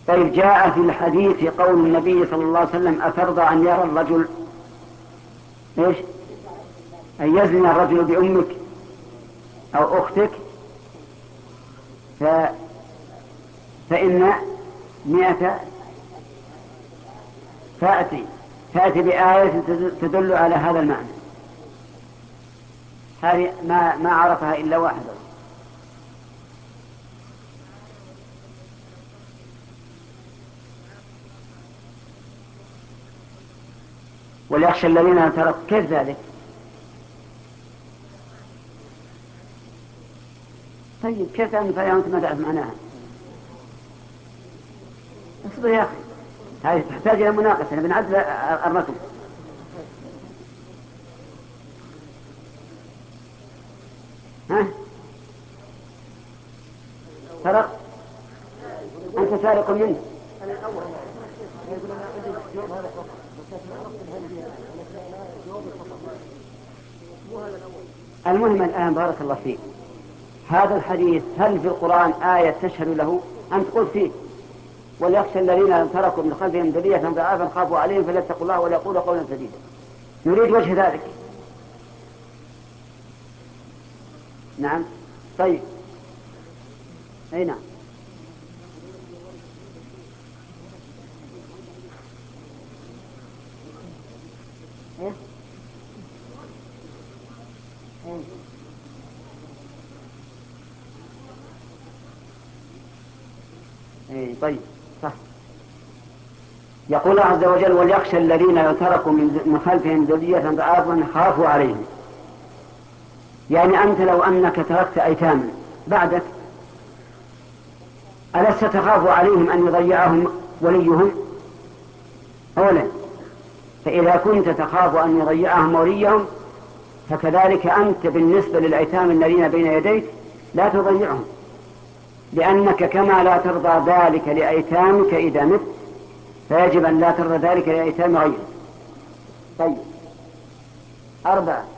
طيب، جاء في الحديث قول النبي صلى الله عليه وسلم: أترضى أن يرى الرجل إيش؟ أن يزني الرجل بأمك أو أختك؟ فإن 100 فأتي بآية تدل على هذا المعنى. هذه ما عرفها إلا واحد. وليخشى الذين تركوا. كيف ذلك؟ طيب كيف أنت ما تعرف معناها؟ اصبر يا أخي، هذه تحتاج إلى مناقشة، بنعدل الرقم. ها؟ سرق؟ أنت سارق منه. المهم الآن بارك الله فيك، هذا الحديث هل في القرآن آية تشهد له؟ أنت قلت فيه: وليخشى الذين تركوا من خلفهم ذرية ضعافا خافوا عليهم فليتقوا الله وليقولوا قولا سديدا. نريد وجه ذلك. نعم. طيب، أي نعم. إيه؟ إيه؟ إيه؟ طيب، صح. يقول الله عز وجل: وليخشى الذين تركوا من خلفهم ذرية ضعافا خافوا عليهم. يعني أنت لو أنك تركت أيتاما بعدك، ألست تخاف عليهم أن يضيعهم وليهم؟ أولا، فإذا كنت تخاف أن يضيعهم وليهم، فكذلك أنت بالنسبة للأيتام الذين بين يديك لا تضيعهم، لأنك كما لا ترضى ذلك لأيتامك إذا مت، فيجب أن لا ترضى ذلك لأيتام غيرك. طيب، 4.